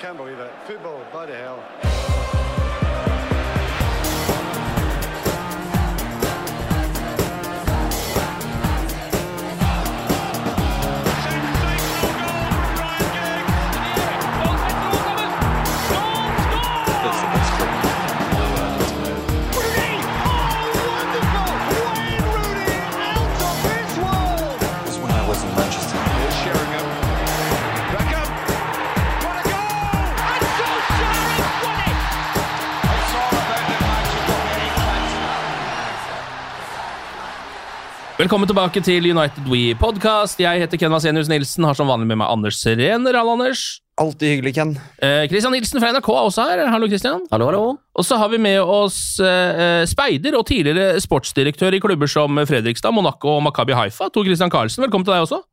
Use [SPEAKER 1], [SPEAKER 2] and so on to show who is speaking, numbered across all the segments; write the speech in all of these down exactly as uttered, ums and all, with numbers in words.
[SPEAKER 1] can't believe it. Football, bloody hell.
[SPEAKER 2] Velkommen tilbake til United We podcast. Jeg heter Ken Vasenius Nilsen, har som vanlig med meg Anders Serener. Hallo, Anders.
[SPEAKER 3] Alltid hyggelig, Ken.
[SPEAKER 2] Eh, Christian Nilsen fra N R K er også her. Hallo, Christian.
[SPEAKER 4] Hallo, hallo.
[SPEAKER 2] Og så har vi med oss eh, speider og tidligere sportsdirektør i klubber som Fredrikstad, Monaco og Maccabi Haifa, Tor Christian Karlsen. Velkommen til deg også.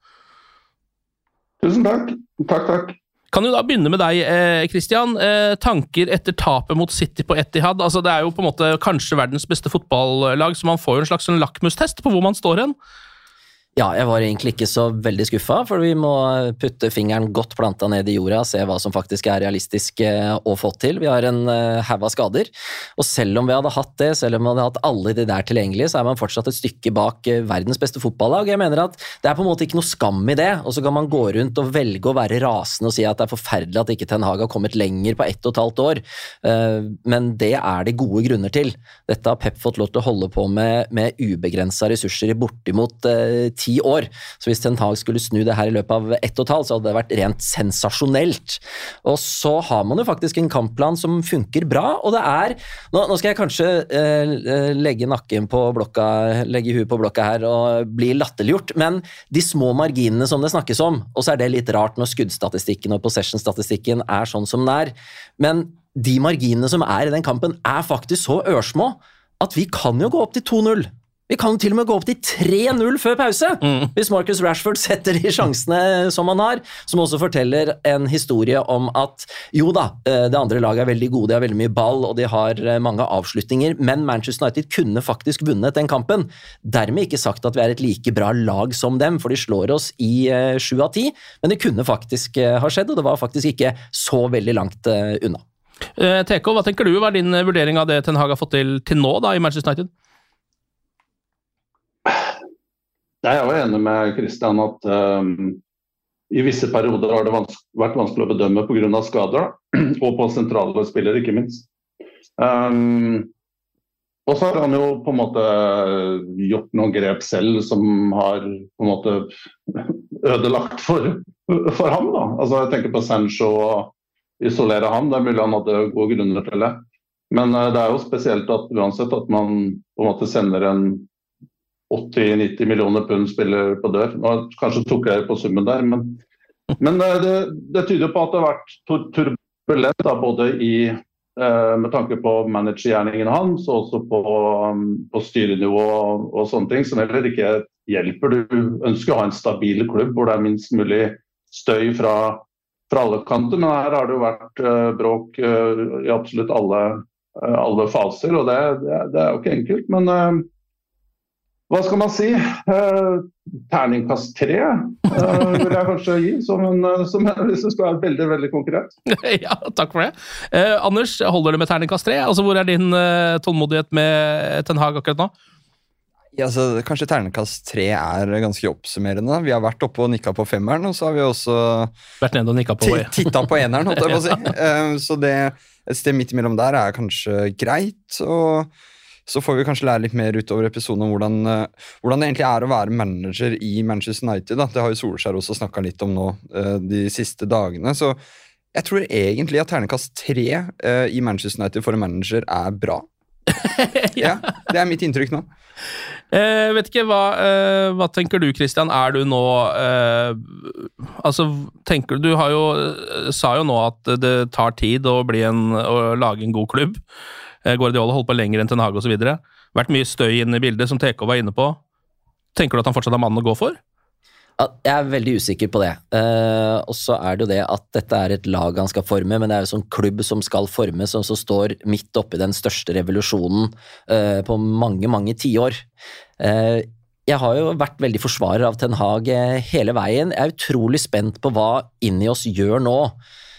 [SPEAKER 5] Tusen takk. Takk, takk.
[SPEAKER 2] Kan jo da begynne med deg, eh, Christian. Eh, tanker etter tapet mot City på Etihad. Altså, det er jo på en måte kanskje verdens beste fotballag, så man får jo en slags en lakmustest på hvor man står hen.
[SPEAKER 4] Ja, jeg var egentlig ikke så veldig skuffa, for vi må putte fingeren godt planta ned i jorda, se hva som faktisk er realistisk å få til. Vi har en haug av skader, og selv om vi hadde hatt det, selv om vi hadde hatt alle de der tilgjengelige, så er man fortsatt et stykke bak verdens beste fotballag. Jeg mener at det er på en måte ikke noe skam i det, og så kan man gå rundt og velge å være rasende og si at det er forferdelig at ikke Ten Hag har kommet lenger på ett og et halvt år, men det er det gode grunner til. Dette har Pep fått lov til å holde på med, med ubegrenset ressurser i bortimot ti år, så hvis Ten Hag skulle snu det her i løpet av ett og et halvt, så hadde det vært rent sensasjonelt. Og så har man jo faktisk en kampplan som funker bra, og det er, nå, nå skal jeg kanskje eh, legge nakken på blokka, legge huet på blokka her og bli latterliggjort, men de små marginene som det snakkes om, og så er det litt rart når skuddstatistikken og possession-statistikken er sånn som den er, men de marginene som er i den kampen er faktisk så ørsmå at vi kan jo gå opp til to null. Vi kan til og med gå opp til tre null før pause, mm. hvis Marcus Rashford setter de sjansene som han har, som også forteller en historie om at, jo da, det andre laget er veldig gode, de har veldig mye ball, og de har mange avslutninger, men Manchester United kunne faktisk vunnet den kampen. Dermed ikke sagt at vi er et like bra lag som dem, for de slår oss i sju av ti, men det kunne faktisk ha skjedd, og det var faktisk ikke så veldig langt unna.
[SPEAKER 2] Eh, T K, hva tenker du? Hva er din vurdering av det Ten Hag har fått til til nå da i Manchester United?
[SPEAKER 5] Jeg er jo enig med Christian at um, i visse perioder har det vans- vært vanskelig å bedømme på grunn av skader, og på sentrale spillere, ikke minst. Um, og så har han jo på en måte gjort noen grep selv som har på en måte ødelagt for, for ham. Da. Altså, jeg tenker på Sancho og isolere ham, det er mulig han hadde gode grunner til det. Men uh, det er jo spesielt at uansett at man på en måte sender en åtti til nitti millioner pund spiller på dør. Nå, kanskje tok jeg på summen der, men, men det, det tyder på at det har vært turbulent, da, både i, eh, med tanke på managergjerningen hans, og også på, um, på styrenivå og, og sånne ting, som heller ikke hjelper. Du ønsker å ha en stabil klubb, hvor det er minst mulig støy fra, fra alle kanter, men her har det jo vært eh, bråk eh, i absolutt alle, eh, alle faser, og det, det, det er jo ikke enkelt, men eh, hva skal man si? Eh, terningkast tre eh, vil jeg kanskje gi, som en, som en, hvis det skal være veldig, veldig konkret.
[SPEAKER 2] Ja, takk for det. Eh, Anders, holder det med terningkast tre? Altså, hvor er din eh, tålmodighet med Ten Hag akkurat nå?
[SPEAKER 3] Ja, altså, kanskje terningkast tre er ganske oppsummerende. Vi har vært oppe og nikket på femmeren, og så har vi også
[SPEAKER 2] vært nede og nikket på,
[SPEAKER 3] t- tittet på eneren, holdt jeg på å si. Eh, så det, et sted midt imellom der er kanskje greit, og så får vi kanskje lære litt mer utover episoden om hvordan, uh, hvordan det egentlig er å være manager i Manchester United. Da. Det har jo Solskjær også snakket litt om nå uh, de siste dagene. Så jeg tror egentlig at terningkast tre uh, i Manchester United for en manager er bra. Ja, det er mitt inntrykk nå.
[SPEAKER 2] Jeg vet ikke, hva, uh, hva tenker du, Christian? Er du nå uh, altså, tenker du, du har jo, uh, sa jo nå at det tar tid å, bli en, å lage en god klubb. Guardiola holdt på lenger enn Ten Hag og så videre. Vært mye støy inne i bildet, som T K var inne på. Tenker du at han fortsatt har mannen å gå for?
[SPEAKER 4] Jeg er veldig usikker på det. Uh, og så er det jo det at dette er et lag han skal forme, men det er jo sånn klubb som skal forme, som så står midt oppe i den største revolusjonen uh, på mange, mange tiår. Uh, jeg har jo vært veldig forsvarer av Ten Hag hele veien. Jeg er utrolig spent på hva inni oss gjør nå.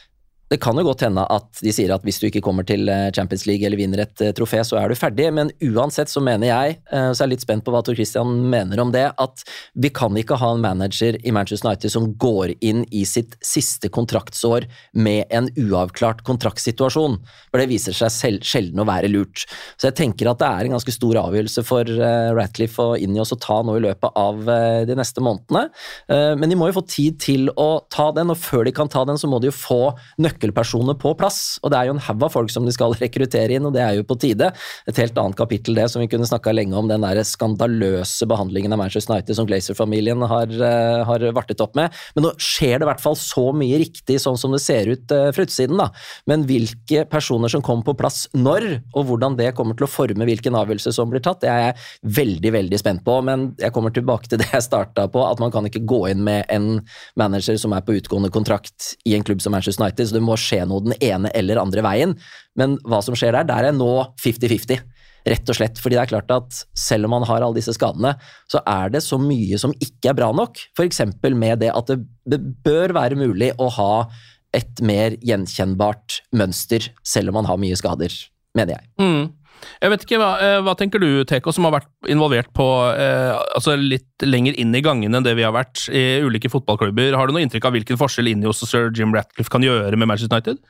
[SPEAKER 4] Det kan jo godt hende at de sier at hvis du ikke kommer til Champions League eller vinner et trofé, så er du ferdig, men uansett så mener jeg, så er jeg litt spent på hva Tor Christian mener om det, at vi kan ikke ha en manager i Manchester United som går inn i sitt siste kontraktsår med en uavklart kontraktsituasjon, for det viser seg selv, sjelden å være lurt. Så jeg tenker at det er en ganske stor avgjørelse for Ratcliffe og Ineos å ta nå i løpet av de neste månedene, men de må jo få tid til å ta den, og før de kan ta den så må de jo få nøkkelpersoner nøkkelpersoner på plass, og det er jo en haug av folk som de skal rekruttere inn, og det er jo på tide. Et helt annet kapittel det, som vi kunne snakket lenge om, den der skandaløse behandlingen av Manchester United som Glazer-familien har, har vartet opp med. Men nå skjer det i hvert fall så mye riktig, sånn som det ser ut fra utsiden da. Men hvilke personer som kommer på plass når, og hvordan det kommer til å forme hvilken avgjørelse som blir tatt, det er jeg veldig, veldig spent på, men jeg kommer tilbake til det jeg startet på, at man kan ikke gå inn med en manager som er på utgående kontrakt i en klubb som Manchester United, så det må skje noe den ene eller andre veien, men hva som skjer der, der er nå fifty fifty, rett og slett, fordi det er klart at selv om man har alle disse skadene, så er det så mye som ikke er bra nok, for eksempel med det at det bør være mulig å ha et mer gjenkjennbart mønster, selv om man har mye skader, mener jeg.
[SPEAKER 2] Mm. Jeg vet ikke, hva, hva tenker du, Teko, som har vært involvert på eh, altså litt lenger inn i gangen enn det vi har vært i ulike fotballklubber? Har du noe inntrykk av hvilken forskjell Ineos og Sir Jim Ratcliffe kan gjøre med Manchester United?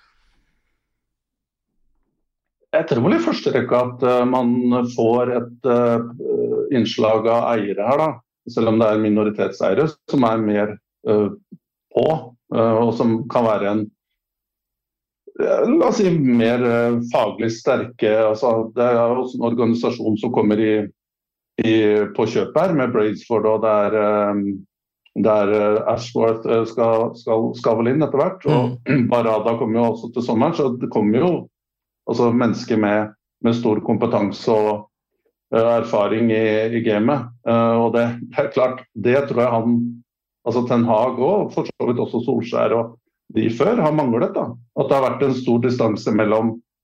[SPEAKER 5] Jeg tror vel i første rekke at uh, man får et uh, innslag av eiere her, da. Selv om det er minoritetseiere som er mer uh, på, uh, og som kan være en la oss si mer faglig sterke, altså det er også en organisasjon som kommer i, i, på kjøp her med Brailsford, og der, der Ashworth skal, skal, skal vel inn etter hvert, og mm. Barada kommer jo også til sommeren, så det kommer jo altså mennesker med, med stor kompetanse og uh, erfaring i, i gamet, uh, og det, det er klart, det tror jeg han, altså Ten Hag og for så vidt også Solskjær og de før har manglet da, at det har vært en stor distanse mellom,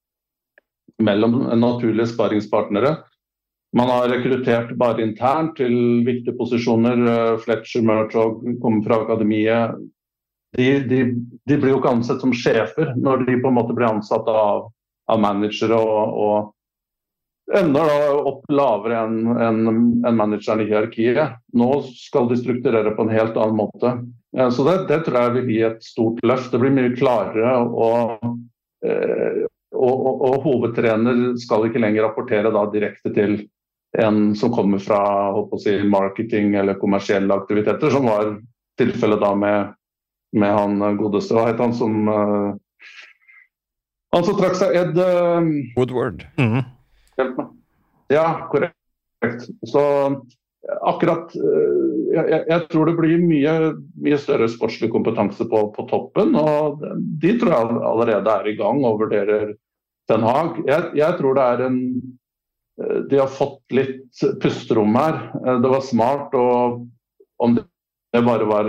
[SPEAKER 5] mellom naturlige sparringspartnere. Man har rekruttert bare internt til viktige posisjoner, Fletcher, Murtaugh kommer fra akademiet. De, de, de blir jo ikke ansett som sjefer når de på en måte blir ansatt av, av managere og, og ender da opp lavere enn, enn, enn manageren i hierarkiet. Nå skal de strukturere på en helt annen måte. Ja, så det, det tror jeg vil gi et stort løft. Det blir mye klarere, og, eh, og, og, og hovedtrener skal ikke lenger rapportere da direkte til en som kommer fra håper å si, marketing eller kommersielle aktiviteter, som var tilfellet da med, med han godeste, hva het han som uh, han som trakk seg Ed uh,
[SPEAKER 3] Woodward.
[SPEAKER 2] Mm.
[SPEAKER 5] Hjelp meg. Ja, korrekt. Så akkurat, jeg, jeg tror det blir mye, mye større sportslig kompetanse på, på toppen, og de tror jeg allerede er i gang og vurderer Ten Hag. Jeg, jeg tror det er en, de har fått litt pusterom her. Det var smart, og om det bare var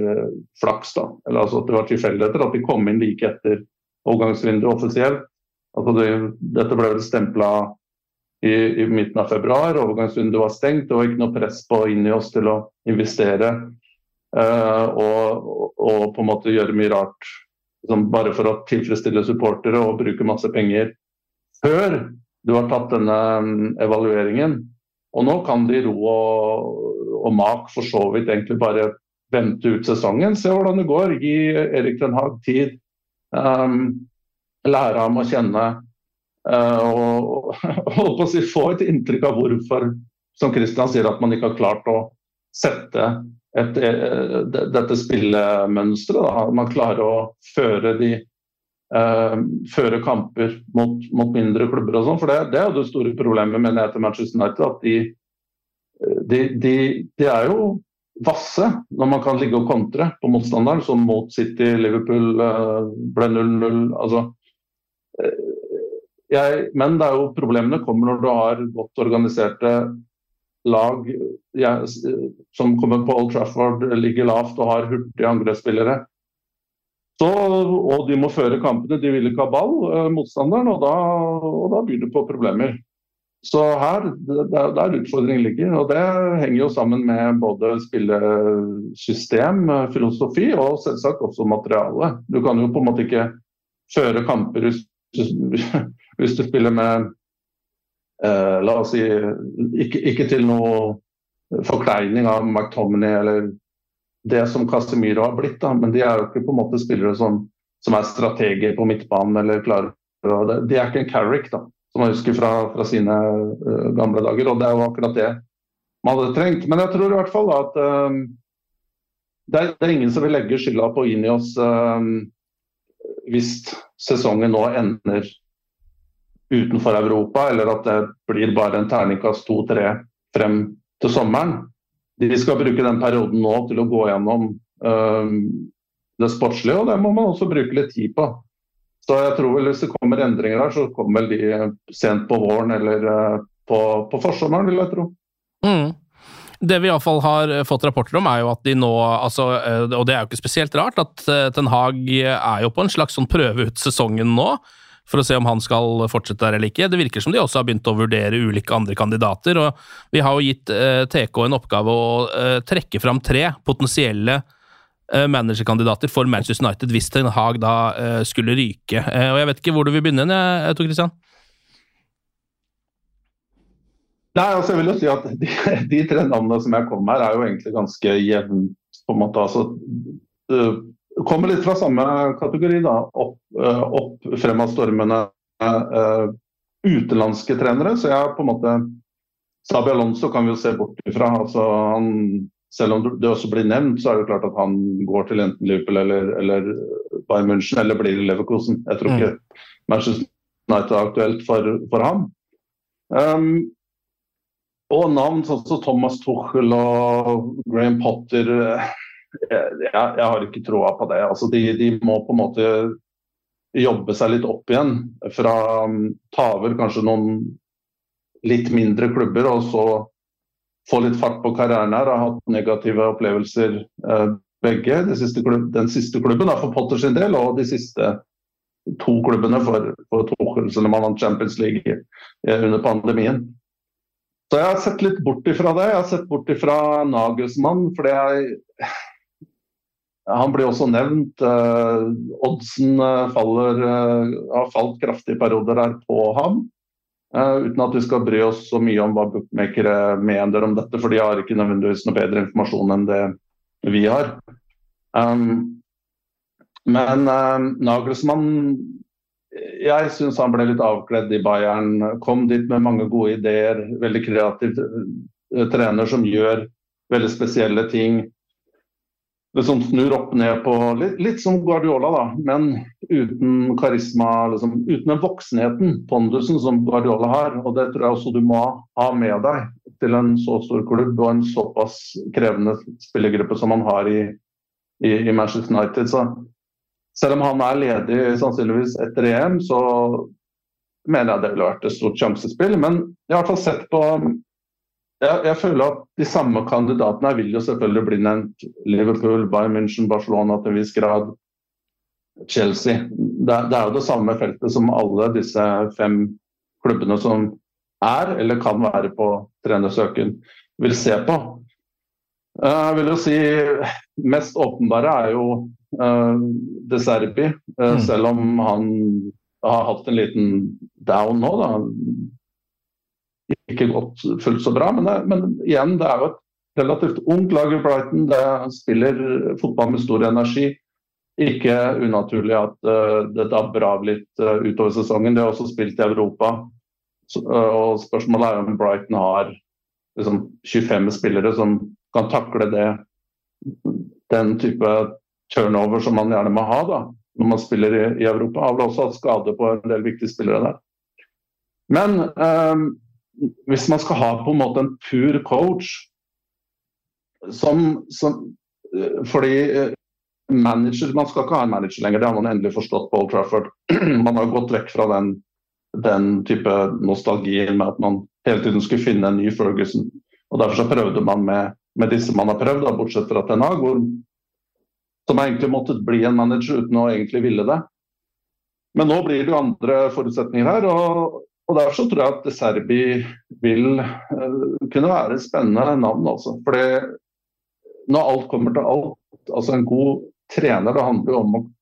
[SPEAKER 5] flaks da, eller altså at det var tilfeldigheter, at de kom inn like etter overgangsvinduet offisielt. Altså det, dette ble vel stemplet I, i midten av februar, overgangsvinduet var stengt, det var ikke noe press på Ineos til å investere uh, og, og på en måte gjøre mye rart, liksom bare for å tilfredsstille supportere og bruke masse penger før du har tatt denne um, evalueringen. Og nå kan de ro og, og mak for så vidt egentlig bare vente ut sesongen, se hvordan det går, gi Erik Ten Hag tid, um, lære ham å kjenne, Uh, og, og på å si, få et inntrykk av hvorfor, som Christian sier, at man ikke har klart å sette et, uh, dette spillemønstret. Da. Man klarer å føre, de, uh, føre kamper mot, mot mindre klubber og sånn, for det, det er jo det store problemet med til Manchester United, at de, de, de, de er jo vasse når man kan ligge og kontre på motstanderen, som mot City, Liverpool uh, ble null null, altså uh, Jeg, men det er jo problemene kommer når du har godt organiserte lag ja, som kommer på Old Trafford, ligger lavt og har hurtige angrepsspillere. Så, og de må føre kampene, de vil ikke ha ball, eh, motstanderen, og da, og da byr det på problemer. Så her, det, der utfordringen ligger, og det henger jo sammen med både spillesystem, filosofi og selvsagt også materiale. Du kan jo på en måte ikke føre kamper hvis du, hvis du spiller med, eh, la oss si, ikke, ikke til noe forkleining av McTominay eller det som Casemiro har blitt, da. Men de er jo ikke på en måte spillere som, som er strateger på midtbanen eller klarer. De er ikke en Carrick, da, som man husker fra, fra sine uh, gamle dager, og det er jo akkurat det man hadde trengt. Men jeg tror i hvert fall at uh, det, er, det er ingen som vil legge skylda på Ineos uh, hvis sesongen nå ender utenfor Europa, eller at det blir bare en terningkast to tre frem til sommeren. De skal bruke den perioden nå til å gå gjennom uh, det sportslige, og det må man også bruke litt tid på. Så jeg tror vel hvis det kommer endringer her, så kommer vel de sent på våren eller uh, på, på forsommeren, vil jeg tro.
[SPEAKER 2] Mm. Det vi i hvert fall har fått rapporter om er jo at de nå, altså, og det er jo ikke spesielt rart, at Ten Hag er jo på en slags sånn prøve ut sesongen nå, for å se om han skal fortsette der eller ikke. Det virker som de også har begynt å vurdere ulike andre kandidater, og vi har jo gitt eh, T K en oppgave å eh, trekke fram tre potensielle eh, managerkandidater for Manchester United hvis Ten Hag da eh, skulle ryke. Eh, og jeg vet ikke hvor du vil begynne, jeg, Tor Christian?
[SPEAKER 5] Nei, altså jeg vil jo si at de, de tre navnene som jeg kom med her er jo egentlig ganske jevnt, på en måte, altså uh, kommer litt fra samme kategori da, opp, uh, opp fremadstormende uh, utenlandske trenere, så jeg på en måte, Xabi Alonso kan vi jo se bort ifra, altså han, selv om det også blir nevnt, så er det klart at han går til enten Liverpool eller, eller Bayern München, eller blir det Leverkusen. Jeg tror ikke mm. Manchester United er aktuelt for, for ham. Um, Og navn sånn som Thomas Tuchel og Graham Potter, jeg, jeg har ikke troa på det. Altså de, de må på en måte jobbe seg litt opp igjen fra ta over kanskje noen litt mindre klubber, og så få litt fart på karrieren her. Har hatt negative opplevelser begge, de siste klubb, den siste klubben for Potter sin del, og de siste to klubbene for, for Tuchel, som man vant Champions League under pandemien. Så jeg har sett litt bort ifra det. Jeg har sett bort ifra Nagelsmann, fordi jeg, han blir også nevnt. Uh, oddsen uh, faller, uh, har falt kraftige perioder der på ham, uh, uten at vi skal bry oss så mye om hva bookmakere mener om dette, for de har ikke nødvendigvis noe bedre informasjon enn det vi har. Um, men uh, Nagelsmann, jeg synes han ble litt avkledd i Bayern, kom dit med mange gode ideer, veldig kreativ trener som gjør veldig spesielle ting, liksom snur opp ned på, litt, litt som Guardiola da, men uten karisma, liksom, uten den voksenheten, pondusen som Guardiola har, og det tror jeg også du må ha med deg til en så stor klubb og en såpass krevende spillergruppe som han har i, i, i Manchester United, så selv om han er ledig sannsynligvis etter E M, så mener jeg det ville vært et stort sjansespill. Men jeg har i hvert fall sett på, jeg, jeg føler at de samme kandidatene vil jo selvfølgelig bli nevnt. Liverpool, Bayern München, Barcelona til en viss grad, Chelsea. Det, det er jo det samme feltet som alle disse fem klubbene som er, eller kan være på trenersøken, vil se på. Jeg vil jo si, mest åpenbare er jo Uh, De Serbi, uh, mm. selv om han har hatt en liten down nå da. Ikke gått fullt så bra, men, det, men igjen, det er jo et relativt ungt lag i Brighton, det spiller fotball med stor energi, ikke unaturlig at uh, det dabber av litt uh, utover sesongen. Det har også spilt i Europa, så, uh, og spørsmålet er om Brighton har liksom, tjuefem spillere som kan takle det, den type turnover som man gjerne må ha da, når man spiller i, i Europa. Har vel også hatt skade på en del viktige spillere der. Men eh, hvis man skal ha på en måte en pur coach, som, som fordi manager, man skal ikke ha en manager lenger, det har man endelig forstått på Old Trafford. Man har gått vekk fra den, den type nostalgien med at man hele tiden skulle finne en ny Ferguson, og derfor så prøvde man med, med disse man har prøvd, da, bortsett fra Ten Hag, hvor som egentlig måtte bli en manager uten å egentlig ville det. Men nå blir det jo andre forutsetninger her, og, og derfor så tror jeg at De Serbi vil uh, kunne være et spennende navn, altså. Fordi når alt kommer til alt, altså en god trener, det handler jo om å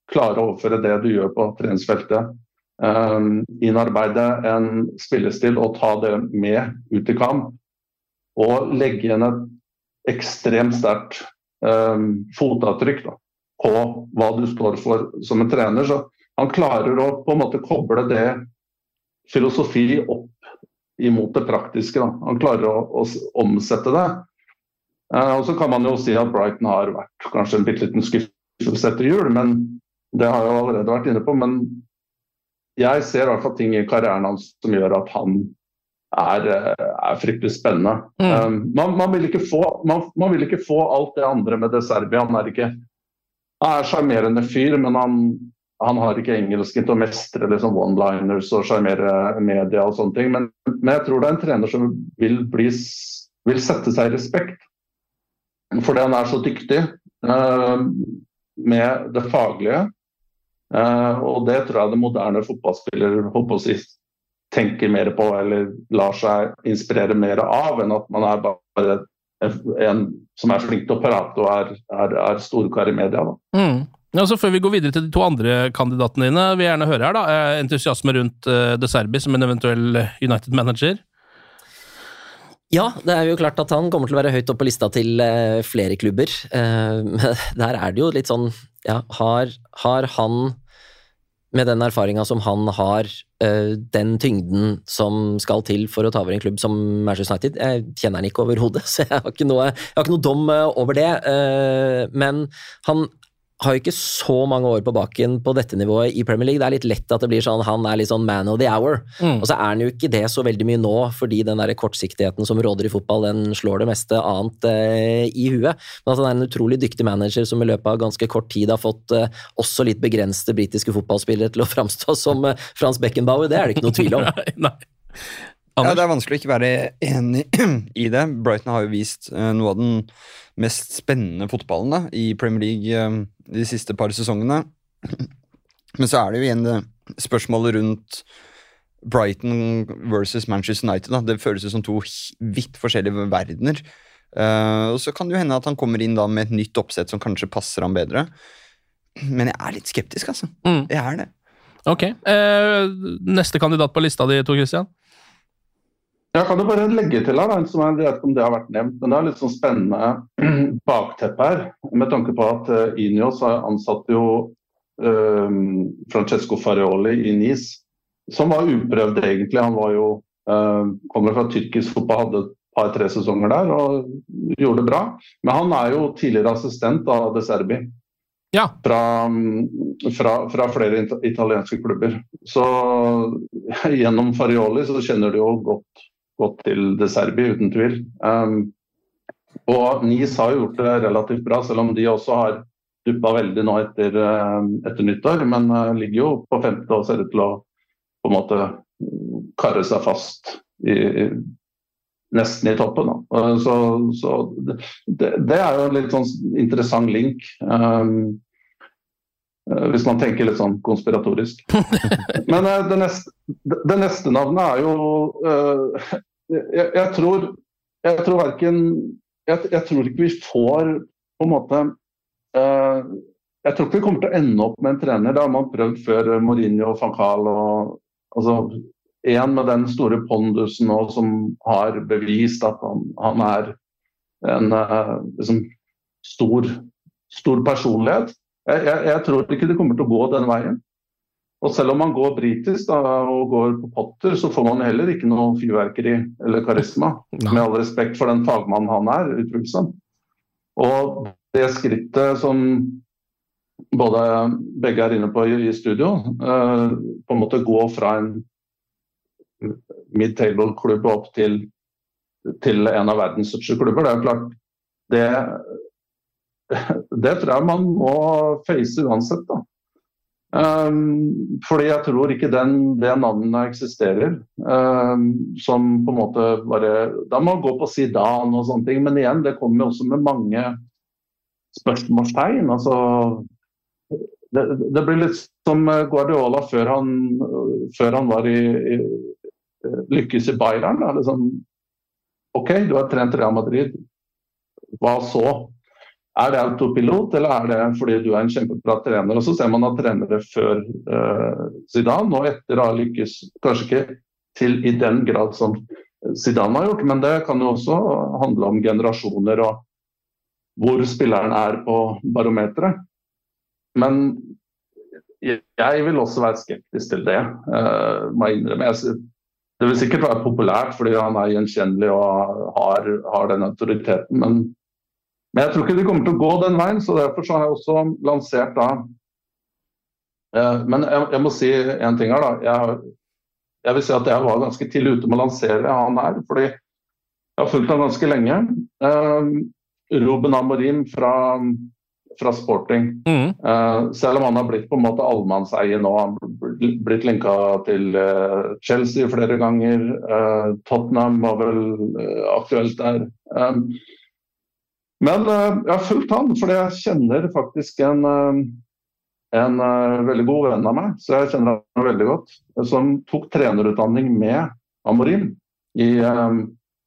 [SPEAKER 5] klare å overføre det du gjør på treningsfeltet, um, innarbeide en spillestil og ta det med ut i kamp, og legge igjen et ekstremt sterkt um, fotavtrykk da, på hva du står for som en trener. Så han klarer å på en måte koble det filosofi opp imot det praktiske. Da. Han klarer å, å omsette det. Uh, og så kan man jo si at Brighton har vært kanskje en bitte liten skuffelse etter jul, men det har jeg jo allerede vært inne på. Men jeg ser i hvert fall ting i karrieren hans som gjør at han er, er fryktelig spennende. Mm. Um, man, man, vil ikke få, man, man vil ikke få alt det andre med De Zerbi. Han er ikke han er charmerende fyr, men han, han har ikke engelsken til å mestre liksom one-liners og charmere media og sånne ting. Men, men jeg tror det er en trener som vil, bli, vil sette seg i respekt, fordi han er så dyktig uh, med det faglige. Uh, og det tror jeg det moderne fotballspillere håper å si tenker mer på eller lar seg inspirere mer av, enn at man er bare en som er flink til å prate og er, er, er storkar i media. Da.
[SPEAKER 2] Mm. Ja, så før vi går videre til de to andre kandidatene dine, vil jeg gjerne høre her da, entusiasme rundt uh, De Zerbi som en eventuell United-manager.
[SPEAKER 4] Ja, det er jo klart at han kommer til å være høyt opp på lista til uh, flere klubber. Uh, der er det jo litt sånn, ja, har, har han med den erfaringen som han har, uh, den tyngden som skal til for å ta over en klubb som Manchester United. Jeg kjenner han ikke overhodet, så jeg har ikke noe, jeg har ikke noe dom uh, over det. Uh, men han har jo ikke så mange år på baken på dette nivået i Premier League. Det er litt lett at det blir sånn, han er litt sånn man of the hour. Mm. Og så er han jo ikke det så veldig mye nå, fordi den der kortsiktigheten som råder i fotball, den slår det meste annet eh, i huet. Men at han er en utrolig dyktig manager som i løpet av ganske kort tid har fått eh, også litt begrensede britiske fotballspillere til å framstå som eh, Frans Beckenbauer. Det er det ikke noe tvil om.
[SPEAKER 2] Nei, nei.
[SPEAKER 3] Ja, det er vanskelig å ikke være enig i det. Brighton har jo vist uh, noe av den mest spennende fotballen da, i Premier League uh, de siste par sesongene. Men så er det jo igjen det spørsmålet rundt Brighton versus Manchester United. Da. Det føles som to vidt forskjellige verdener. Uh, og så kan det jo hende at han kommer inn da med et nytt oppsett som kanskje passer ham bedre. Men jeg er litt skeptisk, altså. Mm. Jeg er det.
[SPEAKER 2] Ok. Uh, neste kandidat på lista di, Tor Christian?
[SPEAKER 5] Jeg kan jo bare legge til her, som jeg vet ikke om det har vært nevnt, men det er litt sånn spennende bakteppe her, med tanke på at uh, Ineos har ansatt jo uh, Francesco Farioli i Nice, som var uprøvd egentlig. Han var jo, uh, kommer fra tyrkisk fotball, hadde et par-tre sesonger der, og gjorde det bra. Men han er jo tidligere assistent av De Zerbi. Ja. Fra, fra, fra flere italienske klubber. Så gjennom Farioli så kjenner de jo godt gått til De Zerbi, uten tvil. Um, og Nice har gjort det relativt bra, selv om de også har duppet veldig nå etter, uh, etter nyttår, men uh, ligger jo på femte og ser ut til å på en måte karre seg fast i, i, nesten i toppen. Da. Uh, så så det, det er jo en litt sånn interessant link. Um, Hvis man tenker litt sånn konspiratorisk. Men uh, det, neste, det, det neste navnet er jo uh, jeg, jeg tror jeg tror hverken jeg, jeg tror ikke vi får på en måte uh, jeg tror ikke vi kommer til å ende opp med en trener. Det har man prøvd før, Mourinho og Van Gaal, og altså en med den store pondusen og som har bevist at han, han er en uh, liksom stor, stor personlighet. Jeg, jeg, jeg tror ikke det kommer til å gå den veien. Og selv om man går britisk da, og går på Potter, så får man heller ikke noe fyrverkeri eller karisma. No. Med all respekt for den fagmannen han er, utvilsomt. Og det skrittet som både begge er inne på i, i studio, eh, på en måte gå fra en mid-table-klubb opp til, til en av verdens største klubber, det er jo klart det det tror jeg man må face uansett da. Um, fordi jeg tror ikke den, det navnet eksisterer um, som på en måte bare, da må man gå på Zidane og sånne ting, men igjen, det kommer også med mange spørsmålstegn. Altså, det, det blir litt som Guardiola før han, før han var i, i lykkes i Bayern da. Liksom, ok, du har trent Real Madrid, hva så? Er det autopilot, eller er det fordi du er en kjempebra trener? Og så ser man at trenere før uh, Zidane, og etter har lykkes kanskje ikke til i den grad som Zidane har gjort, men det kan jo også handle om generasjoner og hvor spilleren er på barometeret. Men jeg vil også være skeptisk til det, uh, må jeg innrømme. Jeg, det vil sikkert være populært fordi han er gjenkjennelig og har, har den autoriteten, men Men jeg tror ikke de kommer til å gå den veien, så derfor så har jeg også lansert da. Eh, men jeg, jeg må si en ting her da. Jeg, jeg vil si at jeg var ganske tidlig ute med å lansere han her, fordi jeg har fulgt han ganske lenge. Eh, Ruben Amorim fra, fra Sporting. Mm. Eh, selv om han har blitt på en måte allmannseie nå, han har blitt linket til eh, Chelsea flere ganger. Eh, Tottenham var vel eh, aktuelt der. Eh, Men uh, jeg har fulgt han, fordi jeg kjenner faktisk en, uh, en uh, veldig god venn av meg, så jeg kjenner han veldig godt, som tok trenerutdanning med Amorim i, uh,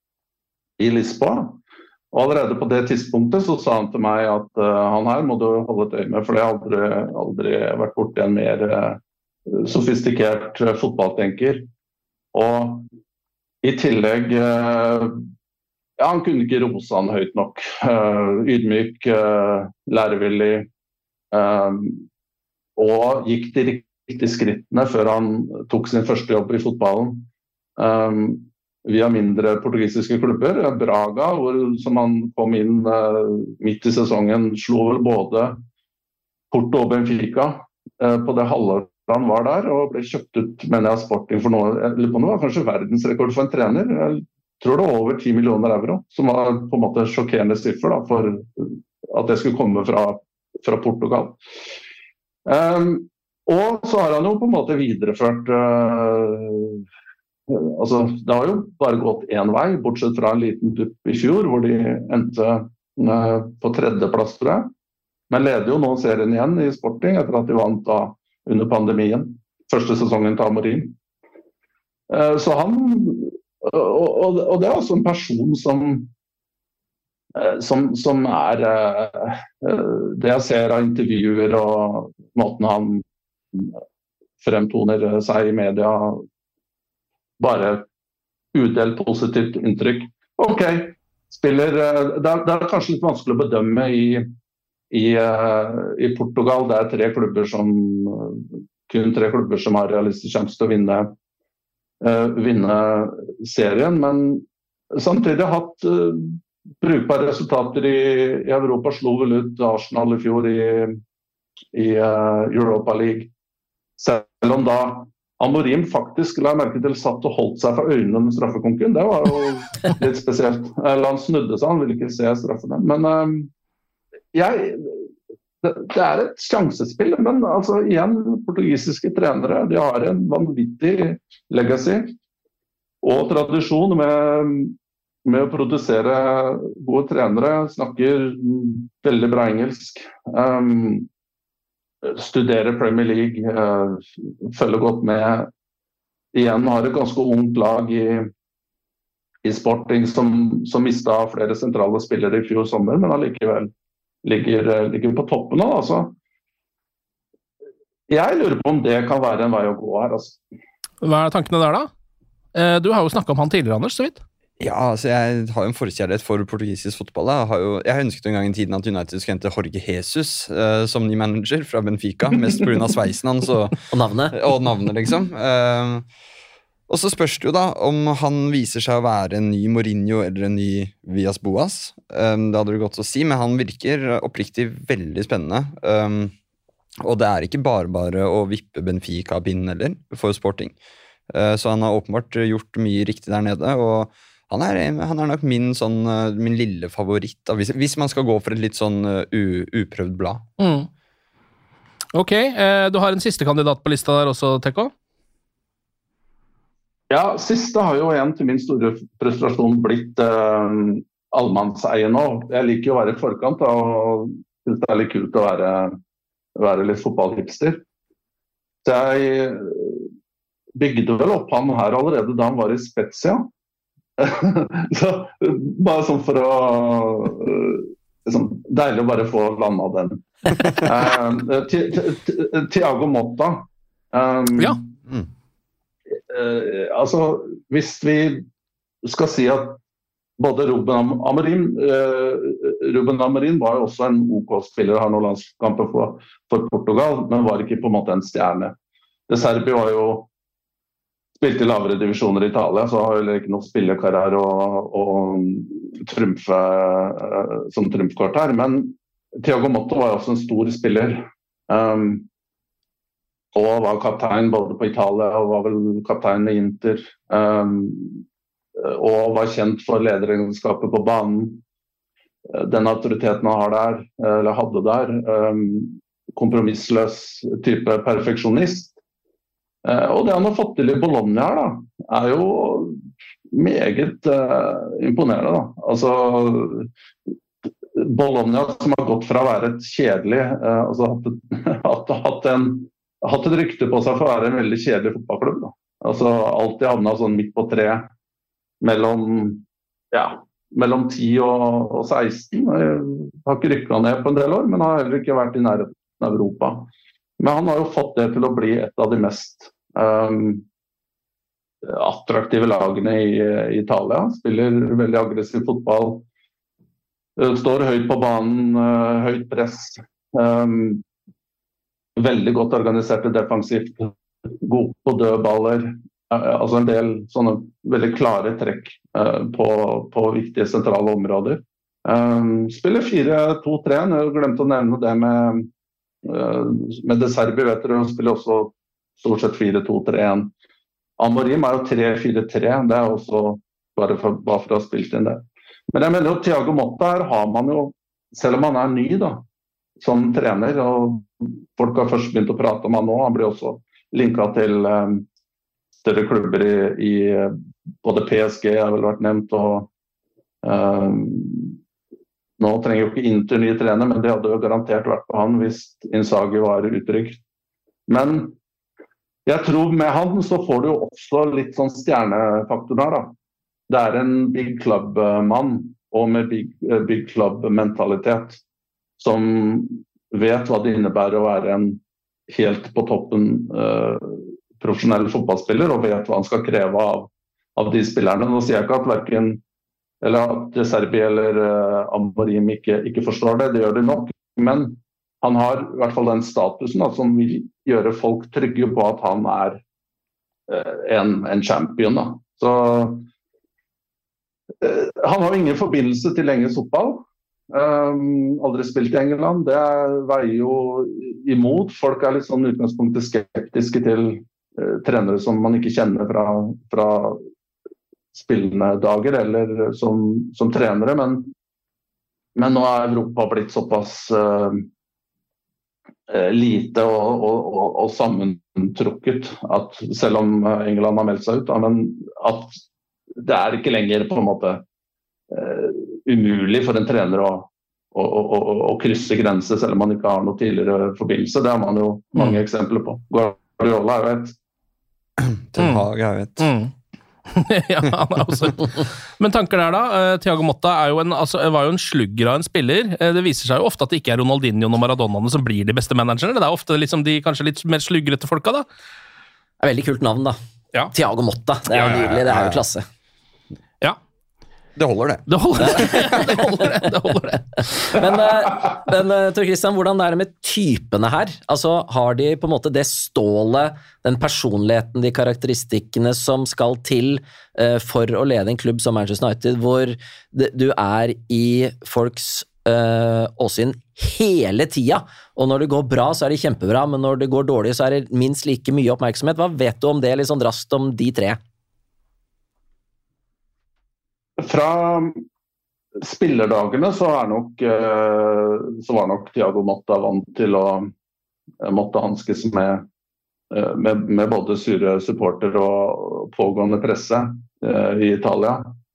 [SPEAKER 5] i Lisboa. Og allerede på det tidspunktet så sa han til meg at uh, han her må du holde et øye med, for jeg har aldri, aldri vært borti en mer uh, sofistikert uh, fotballtenker. Og i tillegg... Uh, Ja, han kunne ikke rose han høyt nok. Uh, ydmyk, uh, lærevillig, uh, og gikk de riktige skrittene før han tok sin første jobb i fotballen. Um, via mindre portugisiske klubber. Braga, hvor, som han kom inn uh, midt i sesongen, slo vel både Porto og Benfica uh, på det halvåret han var der, og ble kjøpt ut, mener jeg, Sporting for noe. Jeg lurer på det var kanskje verdensrekord for en trener. Jeg tror det var over ti millioner euro, som var på en måte sjokkerende siffer da, for at det skulle komme fra, fra Portugal. Um, og så har han jo på en måte videreført, uh, altså det har jo bare gått en vei, bortsett fra en liten dupp i fjor, hvor de endte uh, på tredjeplass, tror jeg. Men leder jo nå serien igjen i Sporting, etter at de vant da under pandemien, første sesongen til Amorim. Uh, så han... Og, og det er også en person som, som, som er det jeg ser av intervjuer og måten han fremtoner seg i media, bare udelt positivt inntrykk. Ok, spiller, det er, det er kanskje litt vanskelig å bedømme i, i, i Portugal. Det er tre klubber som, kun tre klubber som har realistisk sjanse til å vinne Uh, vinne serien, men samtidig har hatt uh, brukbare resultater i, i Europa. Slo vel ut Arsenal i fjor i, i uh, Europa League. Selv om da Amorim faktisk la merke til satt og holdt seg for øynene med straffekonken. Det var jo litt spesielt. Eller han snudde seg, han ville ikke se straffene. Men uh, jeg Det, det er et sjansespill, men altså, igjen, portugisiske trenere de har en vanvittig legacy og tradisjon med, med å produsere gode trenere, snakker veldig bra engelsk, um, studerer Premier League, uh, følger godt med. Igjen har et ganske ungt lag i, i Sporting som, som mistet flere sentrale spillere i fjor sommer, men allikevel Ligger, ligger på toppen nå, altså. Jeg lurer på om det kan være en vei å gå her, altså.
[SPEAKER 2] Hva er tankene der da? Du har jo snakket om han tidligere, Anders, så vidt.
[SPEAKER 3] Ja, altså jeg har jo en forkjærlighet for portugisisk fotball. Jeg har jo, jeg har ønsket en gang i tiden at United skulle hente Jorge Jesus uh, som ny manager fra Benfica, mest på grunn av sveisen hans og,
[SPEAKER 4] og navnet.
[SPEAKER 3] Og navnet, liksom. Uh, Og så spørs det jo da om han viser seg å være en ny Mourinho eller en ny Villas Boas. Um, det hadde det gått å si, men han virker oppriktig veldig spennende. Um, og det er ikke bare bare å vippe Benfica-pinnen heller for Sporting. Uh, så han har åpenbart gjort mye riktig der nede, og han er, han er nok min, sånn, min lille favoritt, da, hvis, hvis man skal gå for et litt sånn uh, uprøvd blad.
[SPEAKER 2] Mm. Ok, uh, du har en siste kandidat på lista der også, Teko?
[SPEAKER 5] Ja, siste har jo en til min store frustrasjon blitt eh, allmannseie nå. Jeg liker jo å være i forkant, og synes det er litt kult å være, være litt fotballhipster. Så jeg bygde vel opp han her allerede da han var i Spezia. Så bare sånn for å liksom, deilig å bare få landet den. uh, Ti- Ti- Thiago Motta. Um,
[SPEAKER 2] Ja.
[SPEAKER 3] Mm.
[SPEAKER 5] uh, altså, hvis vi skal si at både Ruben Am- Amorim uh, Ruben Amorim var jo også en OK-spiller, har noen landskamper for, for Portugal, men var ikke på en måte en stjerne. De Serbi var jo spilt i lavere divisjoner i Italia, så har heller ikke noe spillekarriere og, og trumfe, uh, som trumfkort her, men Thiago Motta var jo også en stor spiller, um, og var kaptein både på Italia og var vel kaptein i Inter, um, og var kjent for lederegenskaper på banen. Den autoriteten han har der, eller hadde der, um, kompromissløs type perfeksjonist. Uh, og det han har fått til i Bologna her da, er jo meget uh, imponerende da. Altså, Bologna som har gått fra å være et kjedelig, uh, altså hatt et, hatt, hatt, en, hatt et rykte på seg for å være en veldig kjedelig fotballklubb da. Altså alltid havnet sånn midt på tre, mellom, ja, mellom ti og, og seksten. Jeg har ikke rykket ned på en del år, men har heller ikke vært i nærheten av Europa. Men han har jo fått det til å bli et av de mest um, attraktive lagene i, i Italia. Spiller veldig aggressiv fotball, står høyt på banen, høyt press, um, veldig godt organisert defensivt, god på dødballer. Altså en del sånne veldig klare trekk uh, på, på viktige sentrale områder. Um, spiller fire to tre, jeg glemte å nevne det med, uh, med De Serbi, vet dere, han spiller også stort sett fire to tre en. Amorim er jo tre fire tre, det er også bare for, bare for å ha spilt inn det. Men jeg mener jo Thiago Motta her har man jo, selv om han er ny da, som trener, og folk har først begynt å prate om han nå, han blir også linket til um, større klubber i, i både P S G har vel vært nevnt, og uh, nå trenger jo ikke Inter nye trener, men det hadde jo garantert vært på han hvis Inzaghi var utrygt. Men jeg tror med han så får du jo også litt sånn stjernefaktor der da. Det er en big club-mann, og med big, big club-mentalitet, som vet hva det innebærer å være en helt på toppen uh, profesjonell fotballspiller, og vet hva han skal kreve av, av de spillerne. Nå sier jeg ikke at hverken eller at Serbi eller uh, Amorim ikke, ikke forstår det, det gjør det nok, men han har i hvert fall den statusen da, som vil gjøre folk trygge på at han er uh, en, en champion. Da. Så uh, han har ingen forbindelse til engelsk fotball. Um, aldri spilt i England, det veier jo imot. Folk er litt sånn utgangspunktet skeptiske til uh, trenere som man ikke kjenner fra, fra spillende dager eller som, som trenere, men, men nå er Europa blitt såpass uh, uh, lite og, og, og, og sammentrukket at selv om England har meldt seg ut, da, men at det er ikke lenger på en måte uh, umulig for en trener å, å, å, å krysse grenser selv om man ikke har noe tidligere forbindelse. Det har man jo mange mm. eksempler på. Guardiola er jo et.
[SPEAKER 3] Ten Hag er jo et.
[SPEAKER 2] Mm. Ja, han er også. Men tanker der da, uh, Thiago Motta er jo en, altså, var jo en slugger av en spiller. Uh, det viser seg jo ofte at det ikke er Ronaldinho og Maradonane som blir de beste managerne. Det er ofte liksom de kanskje litt mer sluggrete folka da.
[SPEAKER 4] Det er veldig kult navn da.
[SPEAKER 2] Ja.
[SPEAKER 4] Thiago Motta, det er jo nydelig, det er jo klasse.
[SPEAKER 2] Ja.
[SPEAKER 3] Det holder det.
[SPEAKER 2] Det holder det. det, holder det. det, holder det.
[SPEAKER 4] Men, men Tor Christian, hvordan er det med typene her? Altså, har de på en måte det stålet, den personligheten, de karakteristikkene som skal til uh, for å lede en klubb som Manchester United, hvor det, du er i folks uh, åsyn hele tida, og når det går bra så er det kjempebra, men når det går dårlig så er det minst like mye oppmerksomhet. Hva vet du om det, litt sånn raskt om de tre?
[SPEAKER 5] Fra spillerdagene så, er nok, så var nok Thiago Motta vant til å måtte hanskes med, med, med både sure supporter og pågående presse i Italia.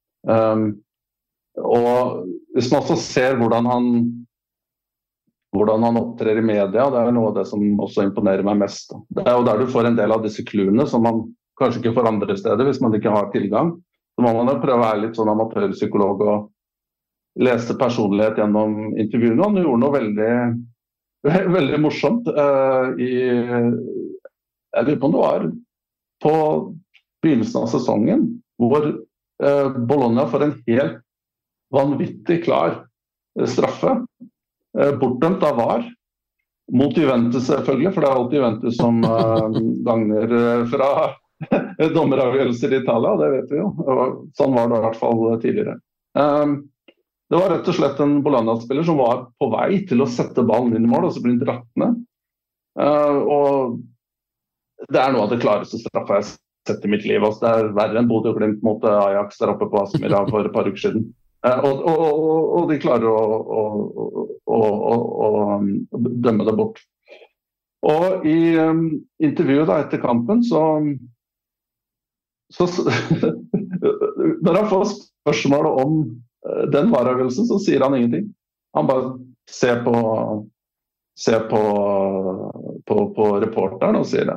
[SPEAKER 5] Og hvis man også ser hvordan han, hvordan han opptrer i media, det er noe av det som også imponerer meg mest. Det er jo der du får en del av disse kluene som man kanskje ikke får andre steder hvis man ikke har tilgang. Så må man jo prøve å være litt sånn amatørpsykolog og, leste personlighet gjennom intervjuene. Han gjorde noe veldig, veldig morsomt. Uh, i, jeg lurer på om det var på begynnelsen av sesongen, hvor uh, Bologna får en helt vanvittig klar uh, straffe. Uh, bortdømt av V A R. Mot Juventus selvfølgelig, for det er alltid Juventus som uh, gagner uh, fra dommeravgjørelser i Italia, det vet vi jo. Sånn var det i hvert fall tidligere. Um, det var rett og slett en Bologna-spiller som var på vei til å sette ballen inn i mål, og så ble han dratt ned. Uh, og det er noe av det klareste straffa jeg har sett i mitt liv. Altså, det er verre enn Bodø og Glimt mot Ajax der oppe på Aspmyra for et par uker siden. Uh, og, og, og, og de klarer å, å, å, å, å dømme det bort. Og i um, intervjuet da, etter kampen, så, så når han får spørsmål om uh, den vareavgjørelsen, så sier han ingenting. Han bare ser på, ser på, på, på reporteren og sier det.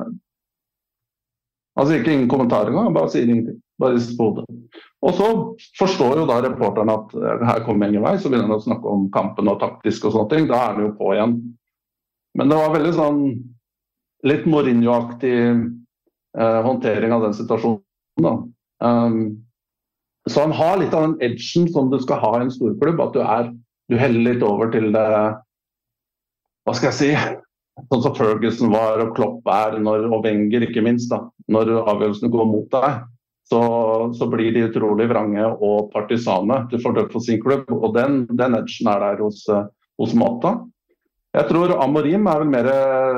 [SPEAKER 5] Han sier ikke ingen kommentarer engang, han bare sier ingenting. Bare rister på hodet. Og så forstår jo da reporteren at her kommer ingen vei, så begynner han å snakke om kampen og taktisk og sånne ting. Da er han jo på igjen. Men det var veldig sånn litt Mourinho-aktig eh, håndtering av den situasjonen da. Um, så han har litt av den edgen som du skal ha i en storklubb, at du er, du heller litt over til det, hva skal jeg si, sånn som Ferguson var og Klopp er, når, og Wenger ikke minst da, når avgjørelsene går mot deg. Så, så blir de utrolig vrange og partisane til fordel for sin klubb, og den, den edgen er der hos, hos Mata. Jeg tror Amorim er vel mer,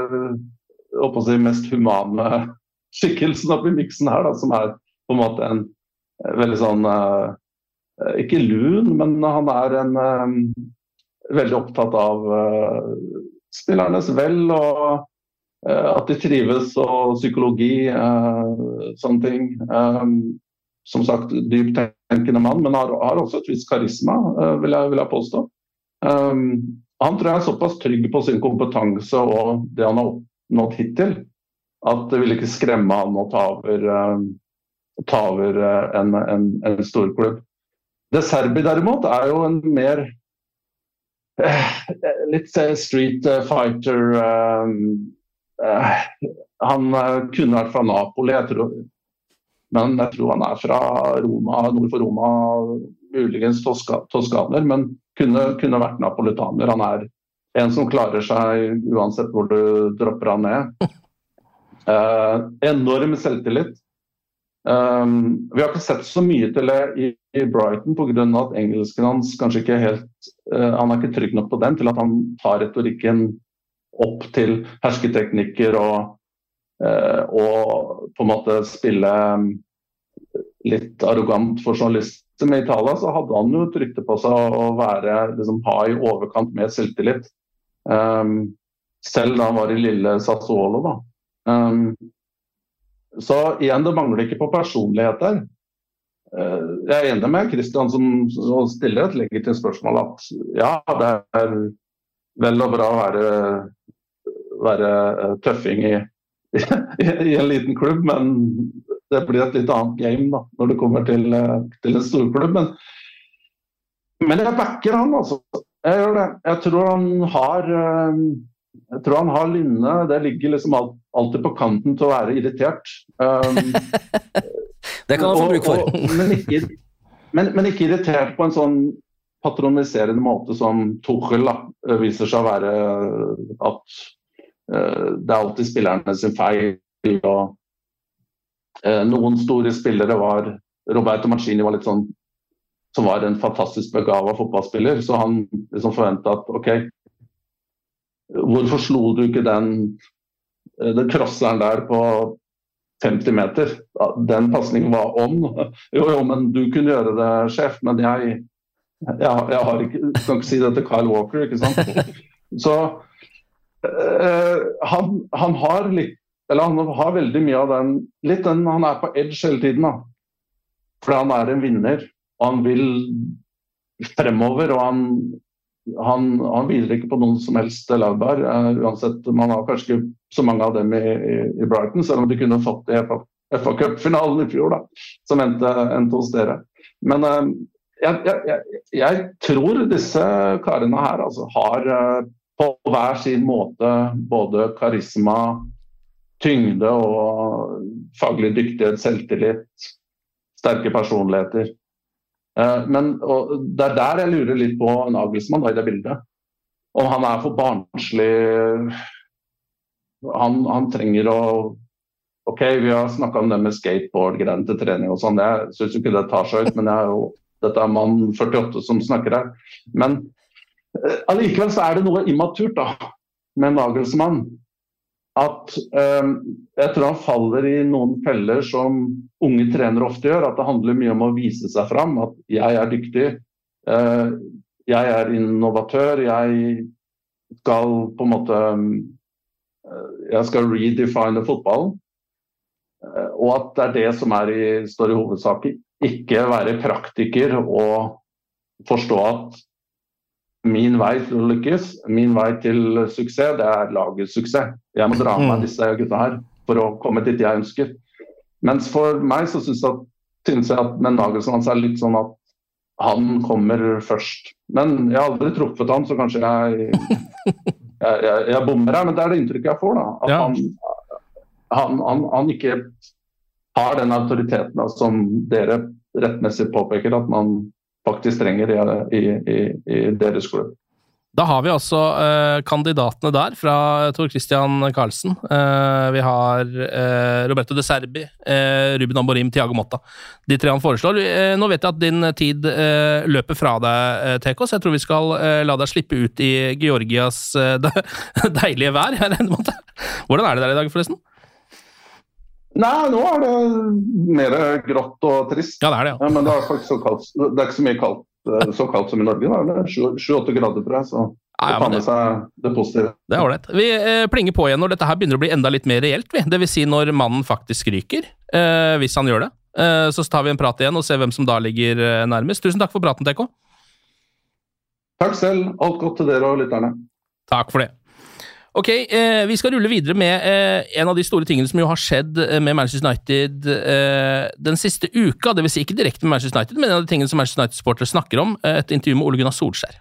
[SPEAKER 5] å på å si, mest humane skikkelsen oppe i miksen her, da, som er på en måte en veldig sånn, uh, ikke lun, men han er en um, veldig opptatt av uh, spillernes vel, og at de trives, og psykologi, uh, sånne ting. Um, som sagt, dypt tenkende mann, men har, har også et visst karisma, uh, vil, jeg, vil jeg påstå. Um, han tror jeg er såpass trygg på sin kompetanse og det han har oppnådd hittil, at det vil ikke skremme han å ta over, uh, ta over uh, en, en, en storklubb. Det Serbi derimot er jo en mer uh, litt street fighter, um, Uh, han uh, kunne vært fra Napoli, jeg tror, men jeg tror han er fra Roma, nord for Roma, muligens toska, toskaner, men kunne, kunne vært napolitaner. Han er en som klarer seg uansett hvor du dropper han ned. Uh, enorm selvtillit. Um, vi har ikke sett så mye til det i, i Brighton på grunn av at engelsken hans kanskje ikke helt, uh, han er ikke trygg nok på den til at han tar retorikken opp til hersketeknikker og, eh, og på en måte spille litt arrogant for journalister. Med Italia så hadde han jo et rykte på seg å være, liksom, ha i overkant med selvtillit. Um, selv da han var i lille Sassuolo da. Um, så igjen, det mangler ikke på personlighet der. Uh, jeg er enig med Christian som, som stiller et legitimt spørsmål at ja, det er vel og bra å være være tøffing i, i, i en liten klubb, men det blir et litt annet game da, når det kommer til, til en storklubb. Men, men jeg backer han, altså. Jeg gjør det. Jeg tror han har, jeg tror han har lynne. Det ligger liksom alt, alltid på kanten til å være irritert. Um,
[SPEAKER 4] det kan han få bruk for.
[SPEAKER 5] Og, og, men, ikke, men, men ikke irritert på en sånn patroniserende måte som Tuchel da, viser seg å være at det er alltid spillerne sin feil, og eh, noen store spillere var, Roberto Mancini var litt sånn, som var en fantastisk begava fotballspiller, så han liksom forventet at, ok, hvorfor slo du ikke den, den crosseren der på femti meter? Den passningen var om. Jo, jo, men du kunne gjøre det, sjef, men jeg, jeg, jeg har ikke, kan ikke si det til Kyle Walker, ikke sant? Så Uh, han, han har litt, eller han har veldig mye av den, litt den, han er på edge hele tiden da, for han er en vinner, og han vil fremover, og han, han, han hviler ikke på noen som helst lagbar, uh, uansett, man har kanskje ikke så mange av dem i, i, i Brighton, selv om de kunne fått det F A Cup-finalen i fjor da, som endte, endte hos dere. Men uh, jeg, jeg, jeg, jeg tror disse karene her altså, har på hver sin måte både karisma, tyngde og faglig dyktighet, selvtillit, sterke personligheter. Men det er der jeg lurer litt på Nagelsmann da, i det bildet. Om han er for barnslig, han, han trenger å ok, vi har snakket om det med skateboard, greiene til trening og sånn, jeg synes jo ikke det tar seg ut, men jeg er jo, dette er mann førtiåtte som snakker her. Men uh, allikevel så er det noe immaturt da, med Nagelsmann, at uh, jeg tror han faller i noen feller som unge trenere ofte gjør, at det handler mye om å vise seg fram, at jeg er dyktig, uh, jeg er innovatør, jeg skal på en måte, uh, jeg skal redefine fotballen, uh, og at det er det som er i, står i hovedsaken, ikke være praktiker og forstå at min vei til å lykkes, min vei til suksess, det er lagets suksess. Jeg må dra med meg disse gutta her for å komme dit jeg ønsker. Mens for meg så synes jeg, synes jeg at med Nagelsmann er litt sånn at han kommer først. Men jeg har aldri truffet han, så kanskje jeg, jeg, jeg, jeg bommer her, men det er det inntrykket jeg får da. At ja. han, han, han, han ikke har den autoriteten da, som dere rettmessig påpeker at man faktisk trenger i, i, i, i deres klubb.
[SPEAKER 2] Da har vi altså eh, kandidatene der fra Tor Christian Karlsen. Eh, vi har eh, Roberto De Serbi, eh, Ruben Amorim, Thiago Motta. De tre han foreslår. Eh, nå vet jeg at din tid eh, løper fra deg, eh, T K, så jeg tror vi skal eh, la deg slippe ut i Georgias eh, deilige vær. Hvordan er det der i dag, forresten?
[SPEAKER 5] Nei, nå er det mer grått og trist.
[SPEAKER 2] Ja, det er det, ja.
[SPEAKER 5] Ja, men det er faktisk så kaldt. Det er ikke så mye kaldt, så kaldt som i Norge. Da. Det er sju åtte grader, tror jeg, så det tar med seg det positive.
[SPEAKER 2] Det er ålreit. Vi eh, plinger på igjen når dette her begynner å bli enda litt mer reelt, vi. Det vil si når mannen faktisk ryker, eh, hvis han gjør det. Eh, så tar vi en prat igjen og ser hvem som da ligger nærmest. Tusen takk for praten, T K.
[SPEAKER 5] Takk selv. Alt godt til dere og lytterne.
[SPEAKER 2] Takk for det. Ok, eh, vi skal rulle videre med eh, en av de store tingene som jo har skjedd med Manchester United eh, den siste uka, det vil si ikke direkte med Manchester United, men en av de tingene som Manchester United-sportere snakker om, eh, et intervju med Ole Gunnar Solskjær.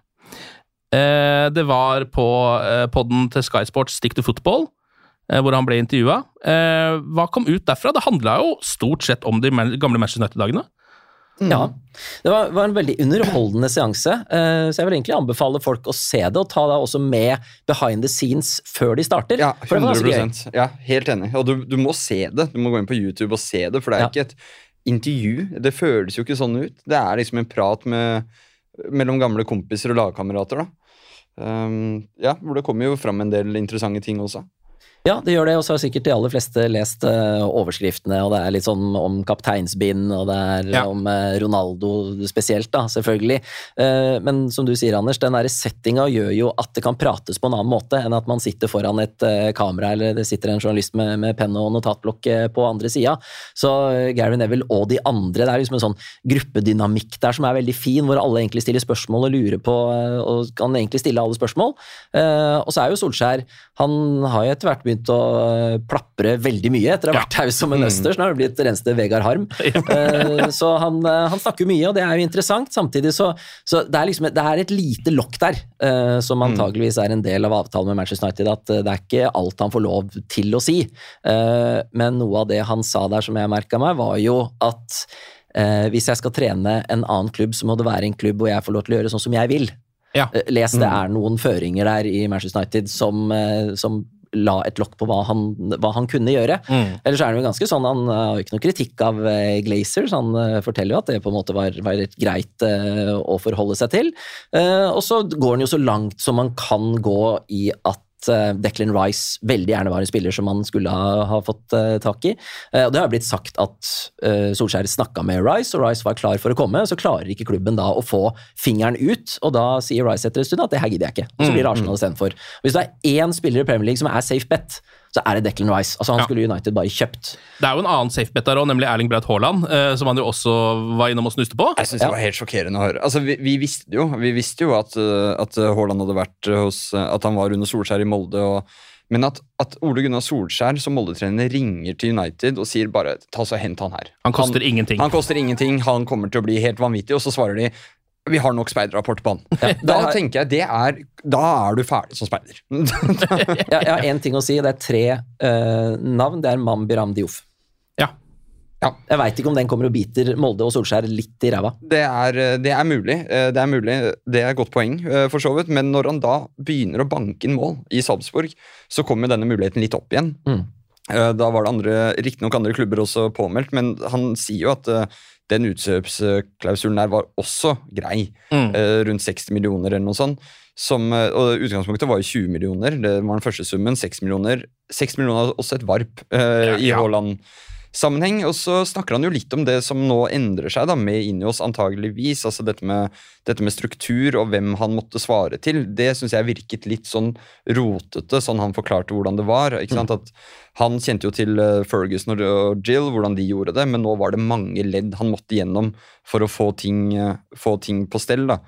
[SPEAKER 2] Eh, det var på eh, podden til Sky Sports Stick to Football, eh, hvor han ble intervjuet. Eh, hva kom ut derfra? Det handlet jo stort sett om de gamle Manchester United-dagene.
[SPEAKER 4] Mm. Ja, det var, var en veldig underholdende seanse, uh, så jeg vil egentlig anbefale folk å se det, og ta det også med behind the scenes før de starter.
[SPEAKER 3] Ja, hundre prosent. Ja, helt enig. Og du, du må se det. Du må gå inn på YouTube og se det, for det er ja. ikke et intervju. Det føles jo ikke sånn ut. Det er liksom en prat med, mellom gamle kompiser og lagkamerater, da. Um, ja, hvor det kommer jo fram en del interessante ting også.
[SPEAKER 4] Ja, det gjør det, og så har sikkert de aller fleste lest uh, overskriftene, og det er litt sånn om kapteinsbind, og det er ja. om uh, Ronaldo spesielt, da, selvfølgelig. Uh, men som du sier, Anders, den der settinga gjør jo at det kan prates på en annen måte enn at man sitter foran et uh, kamera, eller det sitter en journalist med, med penn og notatblokk uh, på andre sida. Så uh, Gary Neville og de andre, det er liksom en sånn gruppedynamikk der som er veldig fin, hvor alle egentlig stiller spørsmål og lurer på, uh, og kan egentlig stille alle spørsmål. Uh, og så er jo Solskjær, han har jo etter hvert begynt å plapre veldig mye etter å ha vært her som en østers. Nå har det blitt reneste Vegard Harm. Så han, han snakker mye, og det er jo interessant. Samtidig så, så det er liksom, det er et lite lokk der, som antageligvis er en del av avtalen med Manchester United, at det er ikke alt han får lov til å si. Men noe av det han sa der som jeg merket meg, var jo at hvis jeg skal trene en annen klubb, så må det være en klubb hvor jeg får lov til å gjøre sånn som jeg vil. Ja. Les, det er noen føringer der i Manchester United som, som la et lokk på hva han, hva han kunne gjøre. Mm. Ellers er det jo ganske sånn, han har jo ikke noe kritikk av uh, Glazer, så han uh, forteller jo at det på en måte var, var litt greit uh, å forholde seg til. Uh, og så går han jo så langt som man kan gå i at Declan Rice veldig gjerne var en spiller som man skulle ha, ha fått uh, tak i. Uh, og det har blitt sagt at uh, Solskjær snakket med Rice, og Rice var klar for å komme, så klarer ikke klubben da å få fingeren ut, og da sier Rice etter en stund at det her gidder jeg ikke. Og så blir det Arsenal i stedet for. Hvis det er én spiller i Premier League som er safe bet, så er det Declan Rice. Altså han ja. skulle United bare kjøpt. Det
[SPEAKER 2] er jo en annen safe bet der også, nemlig Erling Braut Haaland, uh, som han jo også var innom og snuste på.
[SPEAKER 3] Jeg synes det var helt sjokkerende å høre. Altså, vi, vi visste jo, vi visste jo at, at Haaland hadde vært hos, at han var under Solskjær i Molde, og Men at, at Ole Gunnar Solskjær som Molde-trener ringer til United og sier bare ta så hent han her.
[SPEAKER 2] Han koster han, ingenting.
[SPEAKER 3] Han koster ingenting, han kommer til å bli helt vanvittig, og så svarer de vi har nok speiderrapport på han. Ja, da har, tenker jeg, det er, da er du ferdig som speider.
[SPEAKER 4] jeg, jeg har en ting å si, det er tre uh, navn, det er Mam Biram Diouf.
[SPEAKER 2] Ja.
[SPEAKER 3] Ja.
[SPEAKER 4] Jeg vet ikke om den kommer og biter Molde og Solskjær litt i ræva.
[SPEAKER 3] Det er, det er mulig, det er mulig, det er et godt poeng for så vidt, men når han da begynner å banke inn mål i Salzburg, så kommer denne muligheten litt opp igjen. Mm. Da var det andre, riktig nok andre klubber også påmeldt, men han sier jo at den utkjøpsklausulen der var også grei, mm. rundt seksti millioner eller noe sånt, som, og utgangspunktet var jo tjue millioner, det var den første summen, seks millioner, seks millioner er også et varp uh, i ja. Haaland sammenheng, og så snakker han jo litt om det som nå endrer seg da, med Ineos antageligvis, altså dette med, dette med struktur og hvem han måtte svare til, det synes jeg virket litt sånn rotete, sånn han forklarte hvordan det var, ikke sant, at han kjente jo til Ferguson og Jill, hvordan de gjorde det, men nå var det mange ledd han måtte gjennom for å få ting, få ting på stell da.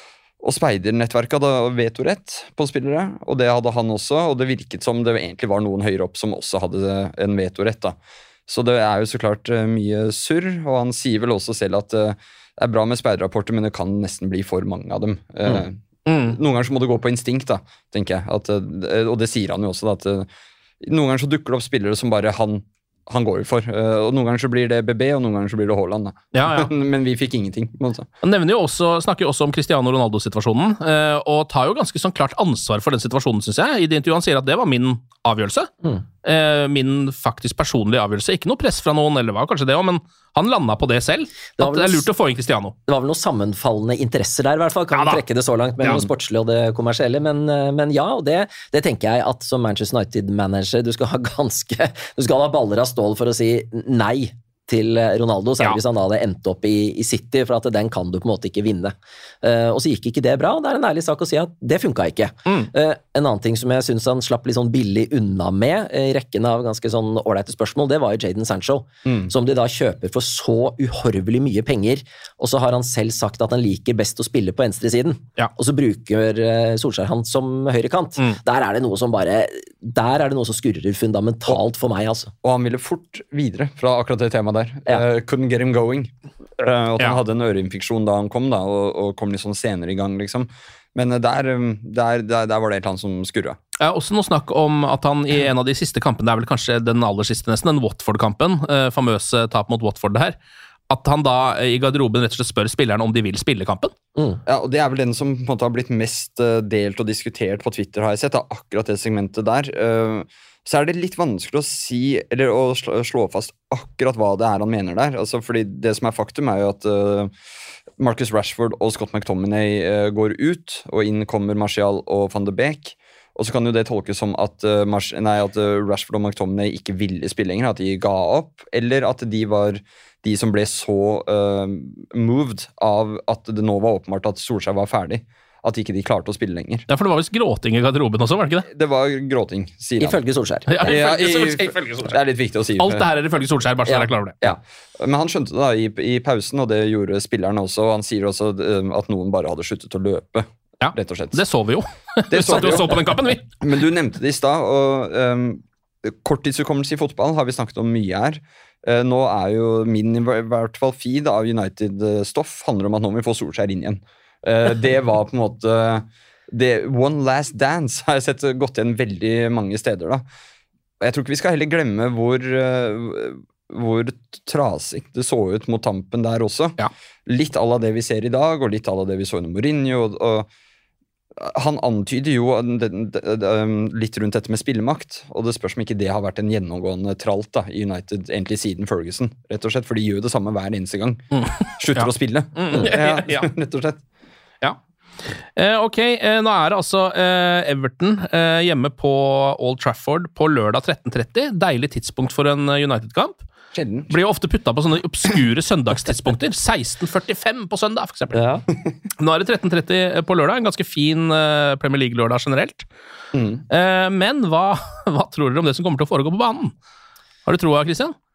[SPEAKER 3] Og speidernettverket hadde vetorett på spillere, og det hadde han også, og det virket som det egentlig var noen høyere opp som også hadde en vetorett da. Så det er jo så klart mye surr, og han sier vel også selv at det er bra med speiderrapporter, men det kan nesten bli for mange av dem. Mm. Mm. Noen ganger så må det gå på instinkt, da, tenker jeg. At, og det sier han jo også, da, at noen ganger så dukker det opp spillere som bare han, han går jo for. Og noen ganger så blir det B B, og noen ganger så blir det Haaland. Da.
[SPEAKER 2] Ja, ja.
[SPEAKER 3] Men vi fikk ingenting.
[SPEAKER 2] Han nevner jo også, snakker jo også om Cristiano Ronaldo-situasjonen, og tar jo ganske sånn klart ansvar for den situasjonen, synes jeg. I det intervjuet han sier at det var min avgjørelse. Mm. Min faktisk personlige avgjørelse. Ikke noe press fra noen, eller hva kanskje det også, men han landet på det selv. Det, at det er lurt å få inn Cristiano.
[SPEAKER 4] Det var vel noen sammenfallende interesser der, i hvert fall. Kan ja, trekke det så langt mellom ja. Det sportslige og det kommersielle, men, men ja, og det, det tenker jeg at som Manchester United-manager, du skal ha ganske, du skal ha baller av stål for å si nei til Ronaldo, særlig ja. Hvis han da hadde endt opp i, i City, for at den kan du på en måte ikke vinne. Uh, og så gikk ikke det bra, det er en ærlig sak å si at det funket ikke. Mm. Uh, en annen ting som jeg synes han slapp litt sånn billig unna med, uh, i rekken av ganske sånn ålreite spørsmål, det var jo Jadon Sancho, mm. som de da kjøper for så uhorvelig mye penger, og så har han selv sagt at han liker best å spille på venstresiden, ja. Og så bruker uh, Solskjær han som høyrekant. Mm. Der er det noe som bare, der er det noe som skurrer fundamentalt for meg, altså.
[SPEAKER 3] Og han ville fort videre fra akkurat det temaet der. Ja. Uh, couldn't get him going. Uh, og at ja. Han hadde en øreinfeksjon da han kom, da, og, og kom litt sånn senere i gang, liksom. Men uh, der, der, der, der var det et eller annet som skurret.
[SPEAKER 2] Ja, også noe snakk om at han i en av de siste kampene, det er vel kanskje den aller siste nesten, den Watford-kampen, uh, famøse tap mot Watford det her, at han da i garderoben rett og slett spør spillerne om de vil spille kampen.
[SPEAKER 3] Mm. Ja, og det er vel den som på en måte har blitt mest uh, delt og diskutert på Twitter, har jeg sett, da, akkurat det segmentet der. Uh, så er det litt vanskelig å si, eller å slå, slå fast akkurat hva det er han mener der. Altså, fordi det som er faktum er jo at uh, Marcus Rashford og Scott McTominay uh, går ut, og inn kommer Martial og Van de Beek. Og så kan jo det tolkes som at, uh, Mars- nei, at uh, Rashford og McTominay ikke ville spille lenger, at de ga opp, eller at de var de som ble så uh, moved av at det nå var åpenbart at Solskjær var ferdig. At ikke de klarte å spille lenger.
[SPEAKER 2] Ja, for det var visst gråting i garderoben også, var det ikke det?
[SPEAKER 3] Det var gråting, sier han.
[SPEAKER 4] Ifølge Solskjær.
[SPEAKER 2] Ja, ifølge,
[SPEAKER 3] ja, i,
[SPEAKER 2] Solskjær, ifølge Solskjær.
[SPEAKER 3] Det er litt viktig å si.
[SPEAKER 2] Alt det her er ifølge Solskjær, bare så dere er klar over det.
[SPEAKER 3] Ja. Men han skjønte det da i, i pausen, og det gjorde spillerne også. Og han sier også at noen bare hadde sluttet å løpe,
[SPEAKER 2] ja,
[SPEAKER 3] rett og slett.
[SPEAKER 2] Det så vi jo. Det så vi jo så på den kampen, vi.
[SPEAKER 3] Men du nevnte det i stad, og um, korttidshukommelse i fotball har vi snakket om mye her. Uh, nå er jo min i hvert fall feed av United-stoff handler om at nå må vi få Solskjær inn igjen. Uh, det var på en måte det, One Last Dance har jeg sett gått igjen veldig mange steder da. Jeg tror ikke vi skal heller glemme hvor, uh, hvor trasig det så ut mot tampen der også. Ja. Litt à la det vi ser i dag, og litt à la det vi så under Mourinho, og, og han antyder jo det, det, det, litt rundt dette med spillemakt, og det spørs om ikke det har vært en gjennomgående tralt da, i United, egentlig siden Ferguson, rett og slett, for de gjør det samme hver eneste gang. Mm. Slutter ja. Å spille. Mm. Ja, ja. Rett og slett.
[SPEAKER 2] Ja. Eh, ok, eh, nå er det altså eh, Everton eh, hjemme på Old Trafford på lørdag tretten tretti. Deilig tidspunkt for en United-kamp.
[SPEAKER 3] Sjelden.
[SPEAKER 2] Blir jo ofte puttet på sånne obskure søndagstidspunkter. seksten førtifem på søndag, for eksempel. Ja. Nå er det tretten tretti på lørdag. En ganske fin eh, Premier League-lørdag generelt. Mm. Eh, men hva, hva tror dere om det som kommer til å foregå på banen? Har du troa, Christian?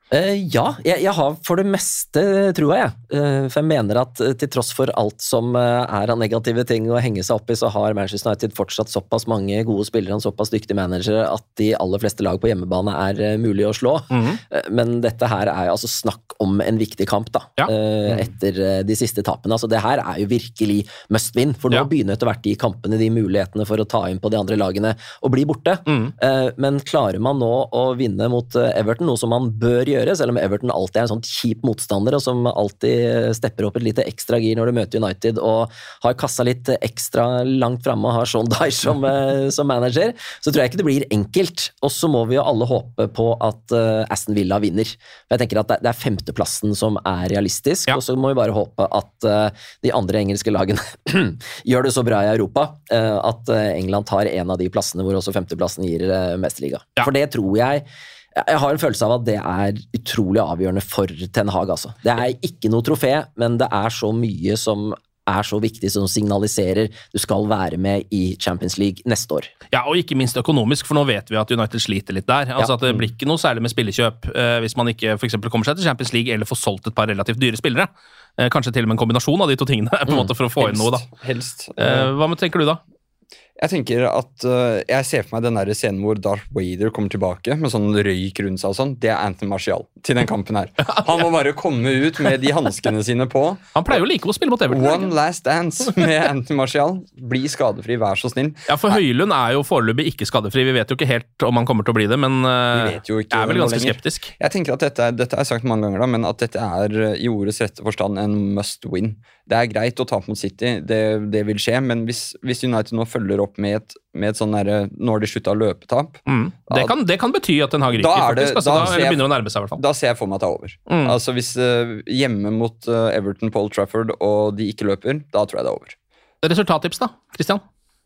[SPEAKER 4] Uh, ja, jeg, jeg har for det meste, tror jeg. Uh, for jeg mener at uh, til tross for alt som uh, er av negative ting å henge seg opp i, så har Manchester United fortsatt såpass mange gode spillere og såpass dyktige managere at de aller fleste lag på hjemmebane er uh, mulig å slå. Mm-hmm. Uh, men dette her er jo altså snakk om en viktig kamp da, ja. uh, etter uh, de siste tapene. Altså det her er jo virkelig must win, for nå ja. begynner etter hvert de kampene, de mulighetene for å ta inn på de andre lagene og bli borte. Mm. Uh, men klarer man nå å vinne mot uh, Everton, noe som man bør gjøre, selv om Everton alltid er en sånn kjip motstander, og som alltid stepper opp et lite ekstra gir når de møter United, og har kassa litt ekstra langt fremme og har Sean Dyche som, som manager, så tror jeg ikke det blir enkelt. Og så må vi jo alle håpe på at uh, Aston Villa vinner. For jeg tenker at det, det er femteplassen som er realistisk, ja. Og så må vi bare håpe at uh, de andre engelske lagene gjør det så bra i Europa, uh, at uh, England tar en av de plassene hvor også femteplassen gir uh, mesterliga. Ja. For det tror jeg Jeg har en følelse av at det er utrolig avgjørende for Ten Hag, altså. Det er ikke noe trofé, men det er så mye som er så viktig, som signaliserer du skal være med i Champions League neste år.
[SPEAKER 2] Ja, og ikke minst økonomisk, for nå vet vi at United sliter litt der. Altså ja. At det blir ikke noe særlig med spillekjøp eh, hvis man ikke for eksempel kommer seg til Champions League eller får solgt et par relativt dyre spillere. Eh, kanskje til og med en kombinasjon av de to tingene på en måte for å få
[SPEAKER 3] helst,
[SPEAKER 2] inn noe da.
[SPEAKER 3] Helst.
[SPEAKER 2] Eh, hva tenker du da?
[SPEAKER 3] Jeg tenker at uh, jeg ser for meg den der scenen hvor Darth Vader kommer tilbake med sånn røyk rundt seg og sånn. Det er Anthony Martial til den kampen her. Han må bare komme ut med de handskene sine på.
[SPEAKER 2] Han pleier jo like å spille mot Everton.
[SPEAKER 3] One last dance med Anthony Martial. Bli skadefri, vær så snill.
[SPEAKER 2] Ja, for Højlund er jo foreløpig ikke skadefri. Vi vet jo ikke helt om han kommer til å bli det, men uh,
[SPEAKER 3] Vi vet jo ikke
[SPEAKER 2] er vel ganske skeptisk.
[SPEAKER 3] Jeg tenker at dette, dette er sagt mange ganger da, men at dette er i ordets rette forstand en must win. Det er greit å tape mot City, det, det vil skje, men hvis, hvis United nå følger opp med et, med et sånn der, når de slutter å løpetap
[SPEAKER 2] mm. det, kan, det kan bety at Den Hag ryker, faktisk. Altså, da, da, eller begynner å nærme seg, i hvert fall.
[SPEAKER 3] Da ser jeg for meg at det er over. Mm. Altså, hvis uh, hjemme mot uh, Everton på Old Trafford, og de ikke løper, da tror jeg det er over.
[SPEAKER 2] Resultattips da, Christian?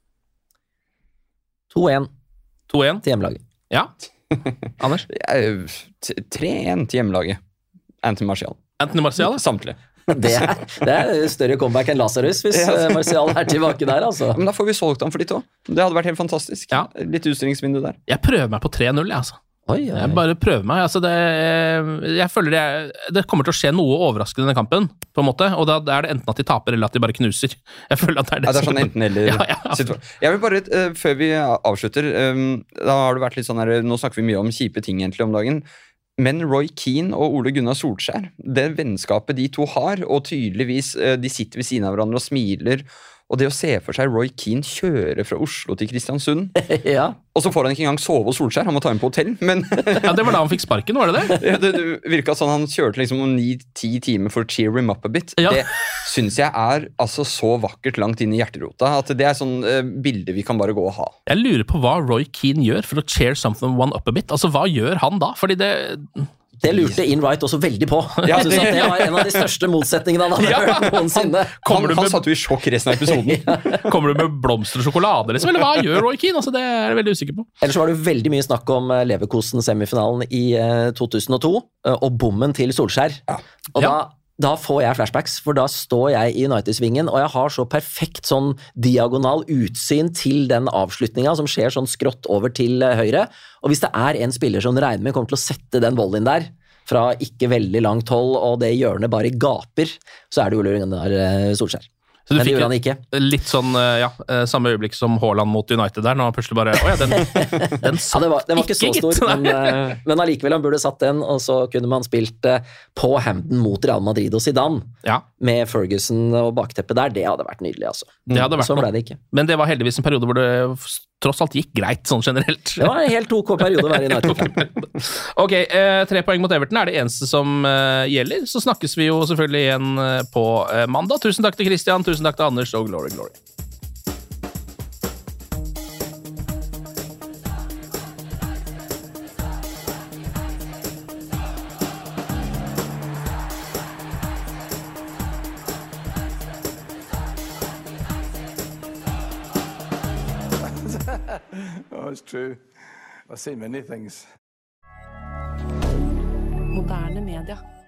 [SPEAKER 4] to én.
[SPEAKER 2] to én?
[SPEAKER 4] Til hjemmelaget.
[SPEAKER 2] Ja. Anders?
[SPEAKER 3] tre én til hjemmelaget. Anthony Martial.
[SPEAKER 2] Anthony Martial?
[SPEAKER 3] Samtlig.
[SPEAKER 4] Det er, det er større comeback enn Lazarus hvis ja. Martial er tilbake der, altså.
[SPEAKER 3] Men da får vi solgt ham for litt også. Det hadde vært helt fantastisk. Ja. Litt utstillingsvindu der.
[SPEAKER 2] Jeg prøver meg på tre null, altså.
[SPEAKER 4] Oi, oi.
[SPEAKER 2] Jeg bare prøver meg. Altså det, jeg føler det, det kommer til å skje noe overraskende i denne kampen, på en måte, og da er det enten at de taper eller at de bare knuser. Jeg føler at det er det,
[SPEAKER 3] ja, det er sånn enten eller
[SPEAKER 2] ja, ja.
[SPEAKER 3] Jeg vil bare, uh, før vi avslutter, um, da har det vært litt sånn her, nå snakker vi mye om kjipe ting egentlig om dagen, men Roy Keane og Ole Gunnar Solskjær, det vennskapet de to har, og tydeligvis de sitter ved siden av hverandre og smiler, og det å se for seg Roy Keane kjøre fra Oslo til Kristiansund,
[SPEAKER 4] ja.
[SPEAKER 3] Og så får han ikke engang sove hos Solskjær, han må ta inn på hotell, men
[SPEAKER 2] ja, det var da han fikk sparken, var det det?
[SPEAKER 3] Ja, det, det virket sånn, han kjørte liksom om ni ti timer for å cheer him up a bit. Ja. Det synes jeg er altså så vakkert langt inn i hjerterota, at det er sånn uh, bilde vi kan bare gå og ha.
[SPEAKER 2] Jeg lurer på hva Roy Keane gjør for å cheer something one up a bit. Altså, hva gjør han da? Fordi det...
[SPEAKER 4] Det lurte Ian Wright også veldig på. Ja, det... det var en av de største motsetningene han hadde hørt ja. noensinne.
[SPEAKER 3] Han, han, han satt jo i sjokk resten av episoden.
[SPEAKER 2] ja. Kommer du med blomster og sjokolade, liksom? Eller hva gjør Roy Keane? Altså, det er jeg veldig usikker på.
[SPEAKER 4] Ellers var det veldig mye snakk om Leverkusen-semifinalen i to tusen og to, og bommen til Solskjær. Ja. Og da... Da får jeg flashbacks, for da står jeg i United-svingen, og jeg har så perfekt sånn diagonal utsyn til den avslutningen som skjer sånn skrått over til høyre. Og hvis det er en spiller som regner med kommer til å sette den volleyen der, fra ikke veldig langt hold, og det hjørnet bare gaper, så er det jo Ole Gunnar Solskjær.
[SPEAKER 2] Så du
[SPEAKER 4] men det gjorde
[SPEAKER 2] han
[SPEAKER 4] ikke.
[SPEAKER 2] Litt sånn, ja, samme øyeblikk som Haaland mot United der, når han plutselig bare, åja, den, den satt
[SPEAKER 4] ja, det var, det var ikke så
[SPEAKER 2] gitt.
[SPEAKER 4] stor, men, men allikevel han burde satt den, og så kunne man spilt på Hampden mot Real Madrid og Zidane, ja. Med Ferguson og bakteppet der, det hadde vært nydelig, altså.
[SPEAKER 2] Det hadde vært
[SPEAKER 4] så ble det ikke.
[SPEAKER 2] Men det var heldigvis en periode hvor det tross alt gikk greit, sånn generelt.
[SPEAKER 4] Det var en helt ok periode å være i United.
[SPEAKER 2] Ok, eh, tre poeng mot Everton er det eneste som eh, gjelder. Så snakkes vi jo selvfølgelig igjen eh, på eh, mandag. Tusen takk til Christian, tusen takk til Anders, og glory, glory.
[SPEAKER 1] Oh, it's true. I've seen many things.
[SPEAKER 6] Moderne media.